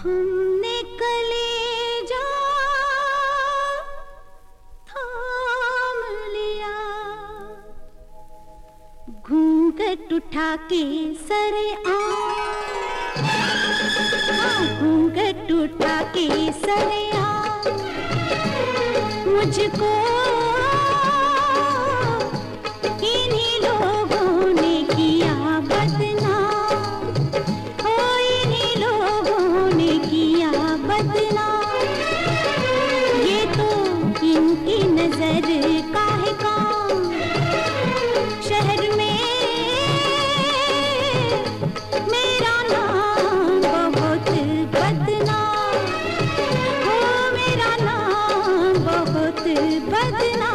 हमने कलेजा थाम लिया, घूंघट उठा के सरेआम, घूंघट उठा के सरेआम, मुझको इन्हीं लोगों ने किया बदनाम, ओ इन्हीं लोगों ने किया बदनाम। ये तो इनकी नजर का है काम, शहर में मेरा नाम बहुत बदनाम, ओ मेरा नाम बहुत बदनाम।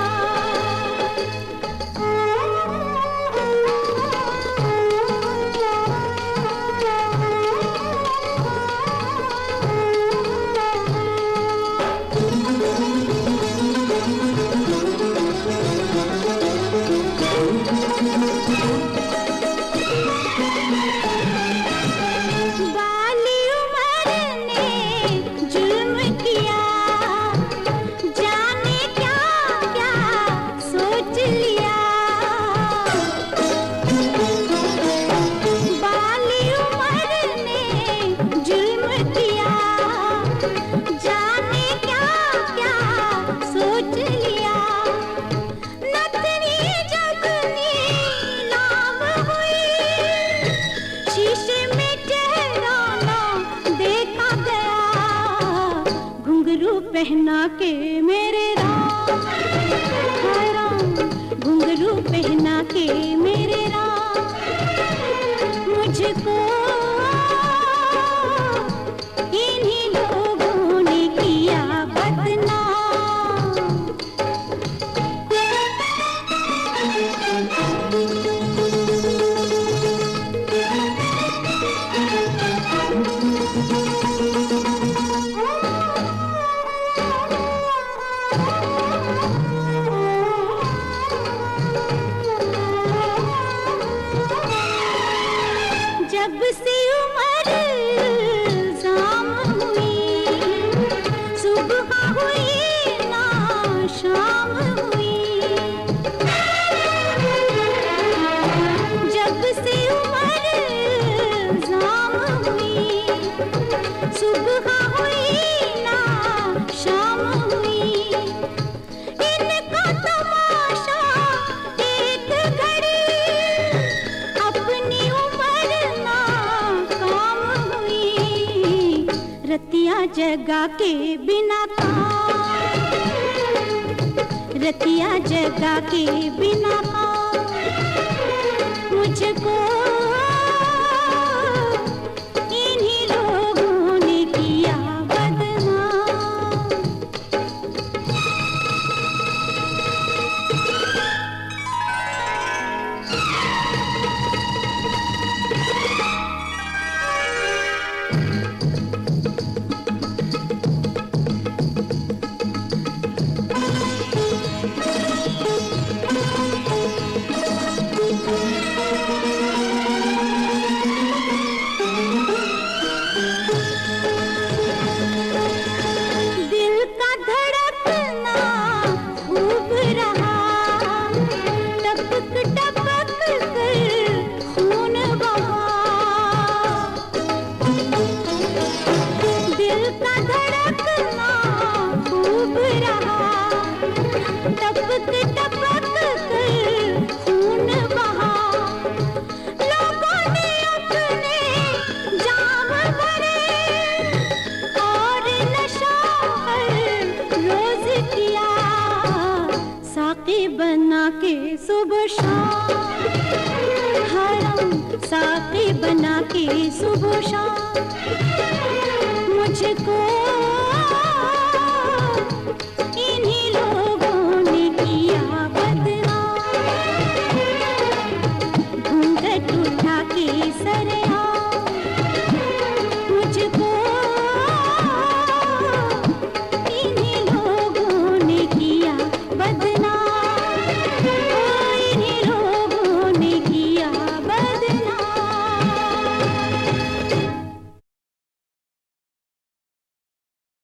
पहना के मेरे राम, घुंघरू पहना के मेरे राम, मुझको इन्हीं लोगों ने किया बदनाम। जब से उम्र जाम हुई, सुबह हुई ना शाम हुई, जब से उम्र जाम हुई, सुबह हुई ना शाम हुई, इनका तमाशा एक घड़ी अपनी रतिया जगा के बिना काम, रतिया जगा के बिना काम, मुझको इन्हीं लोगों ने किया बदनाम। बना के सुबह शाम, हराम साथी बना के सुबह शाम, मुझको